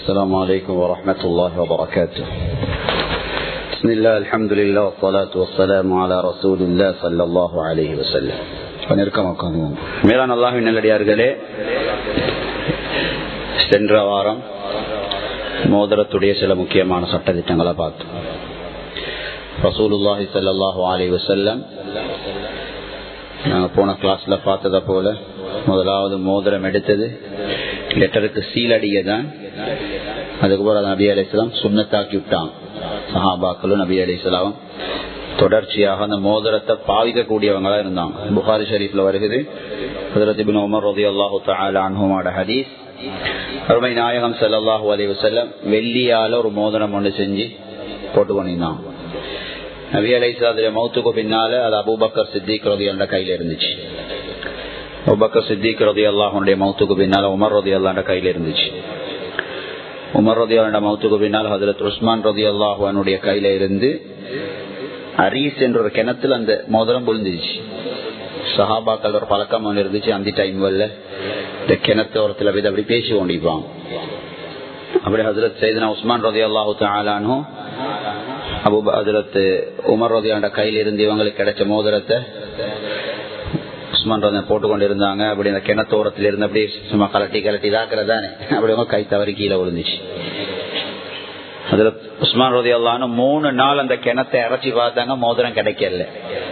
السلام عليكم ورحمة الله وبركاته. بسم الله الحمد لله والصلاة والسلام على رسول الله صلى الله عليه وسلم. மேலான அல்லாஹ்வின் நல்லடியார்களே, சென்ற வாரம் மோதிரத்துடைய சில முக்கியமான சட்டதிட்டங்களை பார்த்தோம். ரசூலுல்லாஹி ஸல்லல்லாஹு அலைஹி வஸல்லம் நாங்கள் போன கிளாஸ்ல பார்த்ததை போல முதலாவது மோதிரம் எடுத்தது லெட்டருக்கு சீல் அடியதான். அதுக்கப்புறம் நபி அலைஹிஸ்ஸலாம் சுன்னத்தாக்கி விட்டாங்க. சஹாபாக்களும் நபி அலைஹிஸ்ஸலாம் தொடர்ச்சியாக அந்த மோதிரத்தை பாவிக்கக்கூடியவங்களா இருந்தாங்க. புகாரி ஷரீஃப்ல வருகிறது, ஹஜ்ரத் இப்னு உமர் ரலியல்லாஹு தஆலா அன்ஹுமாட ஹதீஸ். அருமை நாயகம் ஸல்லல்லாஹு அலைஹி வஸல்லம் வெள்ளியால ஒரு மோதிரம் ஒன்று செஞ்சு போட்டு கொண்டிருந்தாங்க. நபி அலைஹிஸ்ஸலாத்துடைய மௌத்துக்கு பின்னால அது அபூபக்கர் சித்திக் ரலியல்லாஹு கையில இருந்துச்சு. அபூபக்கர் சித்திக் ரலியல்லாஹுடைய மௌத்துக்கு பின்னால உமர் ரலியல்லாஹு கையில இருந்துச்சு. உமர் ரலியல்லாஹு மௌத்துக்கு பின்னால் ஹஜ்ரத் உஸ்மான் ரலியல்லாஹு அன்ஹுடைய கையில இருந்து அரீஸ் என்ற ஒரு கிணத்துல அந்த மோதிரம் விழுந்துச்சு. சஹாபாக்கள் ஒரு பழக்கம் ஒன்று இருந்துச்சு. அந்த டைம்ல இந்த கிணத்து ஒருத்துல போய் அப்படி பேசி கொண்டிருப்பாங்க. அப்படி ஹஜ்ரத் சையதுனா உஸ்மான் ரலியல்லாஹு தஆலா அன்ஹு ஹஜ்ரத் உமர் ரலியல்லாஹு கையில இருந்து இவங்களுக்கு கிடைச்ச மோதிரத்தை உஸ்மான் ரலியல்லாஹு போட்டு கொண்டு இருந்தாங்க. அப்படி அந்த கிணத்தோரத்துல இருந்து அப்படி சும்மா கலட்டி கலட்டி தாக்குறதானே, அப்படி அவங்க கை தவறி கீழே விழுந்துச்சு. ஹஜ்ரத் உஸ்மான் ரலியல்லாஹு அன்ஹு 3 நாள் அந்த கிணத்தை இறைச்சி பார்த்தாங்க, மோதிரம் கிடைக்கல.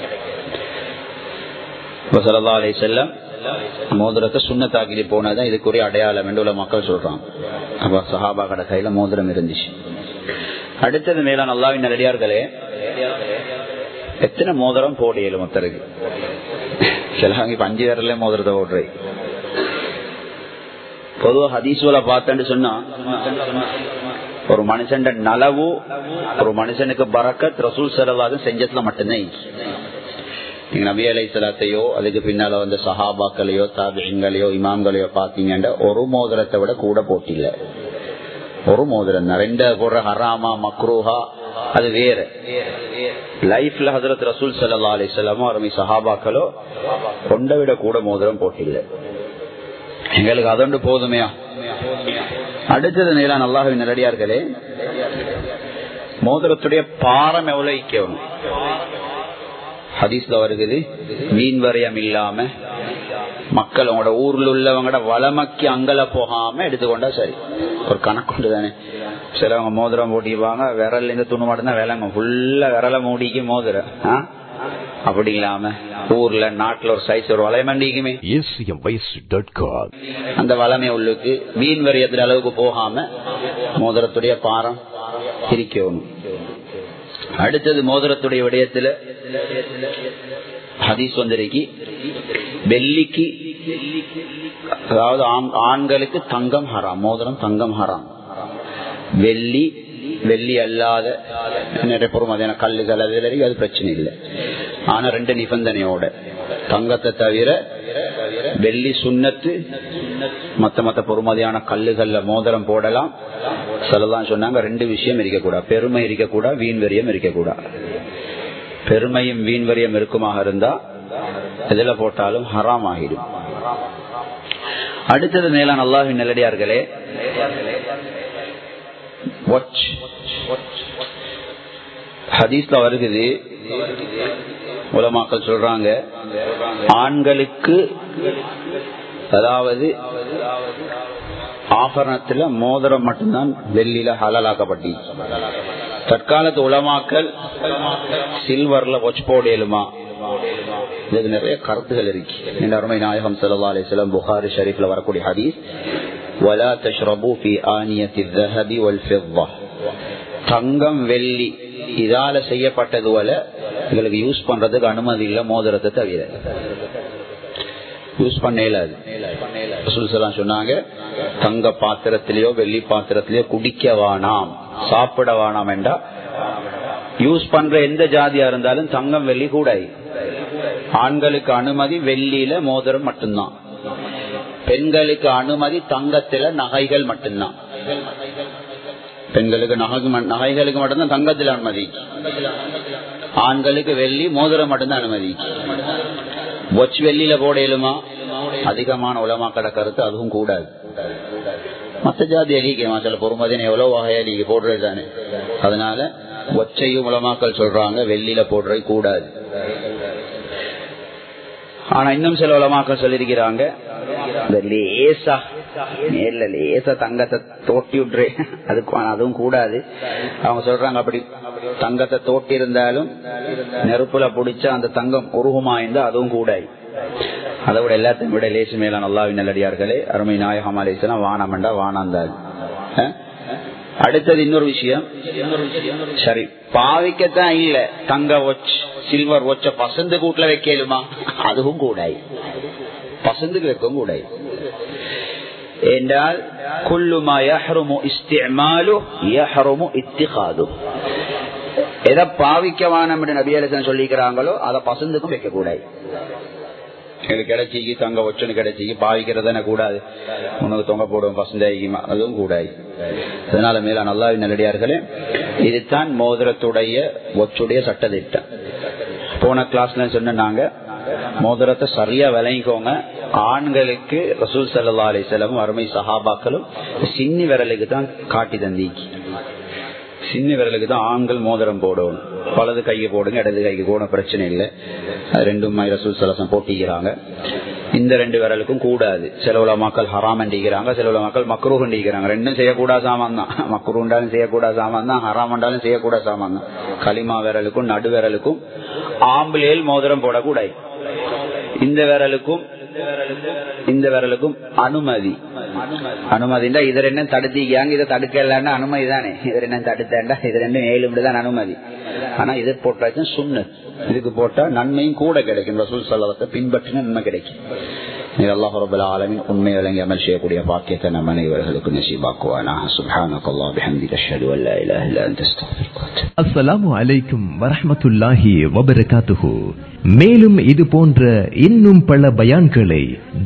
ஸல்லல்லாஹு அலைஹி வஸல்லம் மோதிரத்தை சுன்னத்தாக்கி போனதான் இதுக்குரிய அடையாளம் என்று உள்ள மக்கள் சொல்றாங்க. அப்ப சஹாபாக்களோட கையில மோதிரம் இருந்துச்சு. அடுத்தது மேலான அல்லாஹ்வின் நல்லடியார்களே, எத்தனை மோதிரம் போட இயலும் ஒருத்தருக்கு? சிலவங்க 5 விரல்ல மோதிரத்தை போடுறேன். பொதுவா ஹதீஸ்ல பார்த்தேன்னு சொன்னா ஒரு மனுஷன் நலவு, ஒரு மனுஷனுக்கு பரக்கத் ரசூல் ஸல்லல்லாஹு செஞ்சதுல மட்டும்தான். நீங்க நபி அலைஹிஸ்ஸலாத்தையோ அதுக்கு பின்னால வந்த சஹாபாக்களையோ தாபிஈன்களையோ இமாம்களையோ பாத்தீங்கன்னா ஒரு மோதிரத்தை விட கூட போட்டில்ல. ஒரு மோதிரம் தான். 2 போடுற ஹராமா மக்ரூஹா அது வேற. லைஃப்ல ஹஜ்ரத் ரசூல் ஸல்லல்லாஹு அலைஹி வஸல்லம் அருமை சஹாபாக்களோ கொண்ட விட கூட மோதிரம் போட்டில்ல. எங்களுக்கு அதொண்டு போதுமையா? அடுத்தது மேலான அல்லாஹ்வின் நல்லடியார்களே, மோதிரத்துடைய பாரம் எவ்வளவு இக்கணும்? ஹதீஸ்ல வருகிறது, மீன் வரையம் இல்லாம மக்கள் உங்களோட ஊர்ல உள்ளவங்களோட வளமக்கி அங்கல போகாம எடுத்துக்கொண்டா சரி. ஒரு கணக்கு தானே. சிலவங்க மோதிரம் போட்டிப்பாங்க, விரல் இருந்து துணு மட்டும்தான் விளங்க, ஃபுல்லா விரல மூடிக்கு மோதிரம். அப்படி இல்லாம ஊர்ல நாட்டுல ஒரு சைஸ் ஒரு வளைமண்டிக்குமே, அந்த வளமை உள்ளுக்கு மீன் வரையத்துல அளவுக்கு போகாம மோதிரத்துடைய பாரம் இருக்கணும். அடுத்தது மோதிரத்துடைய விடயத்துல ஹதீஸ் வந்திருக்கி, வெள்ளிக்கு அதாவது ஆண்களுக்கு தங்கம் ஹராம், மோதிரம் தங்கம் ஹராம். வெள்ளி அல்லாத நிறைய பொறுமதியான கல்லுகள் அது பிரச்சனை இல்லை. ஆனா 2 நிபந்தனையோட, தங்கத்தை தவிர வெள்ளி சுன்னத்து, மத்த பொறுமதியான கல்லுகள்ல மோதிரம் போடலாம். சொல்லலாம் சொன்னாங்க 2 விஷயம் இருக்கக்கூடாது. பெருமை இருக்கக்கூடாது, வீண் வரியம் இருக்கக்கூடாது. பெருமையும் வீண் வரியம் இருக்குமாக இருந்தா எதுல போட்டாலும் ஹராம் ஆகிடும். அடுத்தது மேலான அல்லாஹ்வின் நல்லடியார்களே, ஹதீஸ்ல வருகிறது, உலமாக்கள் சொல்றாங்க ஆண்களுக்கு அதாவது ஆபரணத்துல மோதிரம் மட்டும்தான் வெள்ளியில ஹலாலாக்கப்பட்டி. தற்காலத்து உலமாக்கள் சில்வர்ல வாட்ச் போடலுமா, இதுக்கு நிறைய கருத்துகள் இருக்கு. அருமை நாயகம் ஸல்லல்லாஹு அலைஹி வஸல்லம் புகாரி ஷரீஃப்ல வரக்கூடிய ஹதீஸ், வலா தஷ்ரபு ஃபீ ஆனியத்தி ذهب والفضة, தங்கம் வெள்ளி இதால செய்யப்பட்டது போல எங்களுக்கு யூஸ் பண்றதுக்கு அனுமதி இல்ல, மோதிரத்தை தவிர யூஸ் பண்ண இயலாது. ரசூல் ஸல்லல்லாஹு சொன்னாங்க, தங்க பாத்திரத்திலேயோ வெள்ளி பாத்திரத்திலேயோ குடிக்க வேணாம், சாப்பிட வேணாம் என்றா யூஸ் பண்ற எந்த ஜாதியா இருந்தாலும் தங்கம் வெள்ளி கூடாது. ஆண்களுக்கு அனுமதி வெள்ளியில மோதிரம் மட்டும்தான். பெண்களுக்கு அனுமதி தங்கத்தில நகைகள் மட்டும்தான். பெண்களுக்கு நகைகளுக்கு மட்டும்தான் தங்கத்தில் அனுமதி. ஆண்களுக்கு வெள்ளி மோதிரம் மட்டும்தான் அனுமதி. வாட்ச் வெள்ளியில போட இயலுமா? அதிகமான உலமாக்கள கருத்து அதுவும் கூடாது. மற்ற ஜாதி அழிக்க சில பொறுமதினை எவ்வளவு வகையலிக்கு போடுறது தானே. அதனால ஒச்சையும் உலமாக்கள் சொல்றாங்க வெள்ளியில போடுறது கூடாது. ஆனா இன்னும் சில உலமாக்கள் சொல்லிருக்கிறாங்க லேசா மேல லேசா தங்கத்தை தோட்டி விடுறே அதுவும் கூடாது. அவங்க சொல்றாங்க அப்படி தங்கத்தை தோட்டி இருந்தாலும் நெருப்புல பிடிச்சா அந்த தங்கம் உருகுமா இருந்தா அதுவும் கூடாது. அதை விட எல்லாத்தையும் விட லேசு மேலான அல்லாஹ்வின் நல்லடியார்களே, அருமை நாயகம் அலைஹிஸ்ஸலாம் வானம்ண்டா வானாந்தாள். அடுத்தது இன்னொரு விஷயம், சரி பாவிக்கத்தான் இல்ல தங்க ஒச் சில்வர் ஒச்ச பசந்து கூட்டுல வைக்கலுமா? அதுவும் கூடாது, பசந்துக்கு வைக்கவும் கூடாது. என்றால் குல்லுமா யஹ்ருமு இஸ்திமாலு யஹ்ருமு இத்திகாது. எதை பாவிக்கவானம் என்று நபி அலைஹிஸ்ஸலாம் சொல்லிக்கிறாங்களோ அதை பசந்துக்கும் வைக்க கூடாது. கிடைச்சிக்கு தங்க ஒச்சனு கிடைச்சிக்கு பாவிக்கிறதானே கூடாது. உனக்கு தொங்க போடுவோம் பசந்தாயிக்குமா? அதுவும் கூடாது. அதனால மேல அல்லாஹ்வின் நல்லடியார்களே, இதுதான் மோதிரத்துடைய ஒச்சுடைய சட்டத்திட்டம். போன கிளாஸ்ல சொன்னாங்க மோதிரத்தை சரியா விளங்கிக்கோங்க. ஆண்களுக்கு ரசூல் ஸல்லல்லாஹு அலைஹி வஸல்லம் அருமை சஹாபாக்களும் சின்னி விரலுக்கு தான் காட்டி தந்தீங்க. சின்ன விரலுக்கு தான் ஆண்கள் மோதிரம் போடணும். வலது கைக்கு போடுங்க, இடது கைக்கு போட பிரச்சனை இல்லை. அது ரெண்டும் ரசூல் ஸல்லல்லாஹு அலைஹி வஸல்லம் போட்டிக்கிறாங்க. இந்த ரெண்டு விரலுக்கும் கூடாது. சில உலமாக்கள் ஹராம் அண்டிக்கிறாங்க, சில உலமாக்கள் மக்ரூஹ் அண்டிக்கிறாங்க. ரெண்டும் செய்யக்கூடாத சாமான் தான். மக்ரூஹ் என்றாலும் செய்யக்கூடாத சாமான் தான், ஹராம் என்றாலும் செய்யக்கூடாத சாமான் தான். களிமா விரலுக்கும் நடு விரலுக்கும் ஆம்பளையில் மோதிரம் போடக்கூடாது. இந்த விரலுக்கும் இந்த விரலுக்கும் அனுமதி. அனுமதிண்டா இது ரெண்டும் தடுத்திக்காங்க, இதை தடுக்கலன்னா அனுமதி தானே. இது ரெண்டும் தடுத்தா இது ரெண்டும் 7 தான் அனுமதி. ஆனா இது போட்டாச்சும் சுன்னத். இதுக்கு போட்டா நன்மையும் கூட கிடைக்கும். ரசூல் ஸல்லல்லாஹு அலைஹி வஸல்லம் பின்பற்றின நன்மை கிடைக்கும். அல்லாஹ் ரப்பல் ஆலமீன் உண்மை விளங்கி அமல் செய்யக்கூடிய பாக்கியத்தை நம் அனைவர்களுக்கு நசீபாக்குவானாக. சுப்ஹானக்கல்லாஹ் பிஹம்திக அஷ்ஹது அன் லா இலாஹா இல்லா அன்த அஸ்தக்ஃபிருக. அஸ்ஸலாமு அலைக்கும் வரஹ்மத்துல்லாஹி வபரகாத்துஹு. மேலும் இது போன்ற இன்னும் பல பயான்களை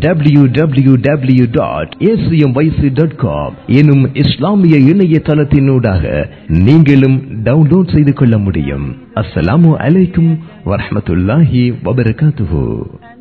www.acmyc.com எனும் இஸ்லாமிய இணையதளத்தினூடாக நீங்களும் டவுன்லோட் செய்து கொள்ள முடியும். அஸ்ஸலாமு அலைக்கும் வரஹ்மத்துல்லாஹி வபரகாத்துஹு.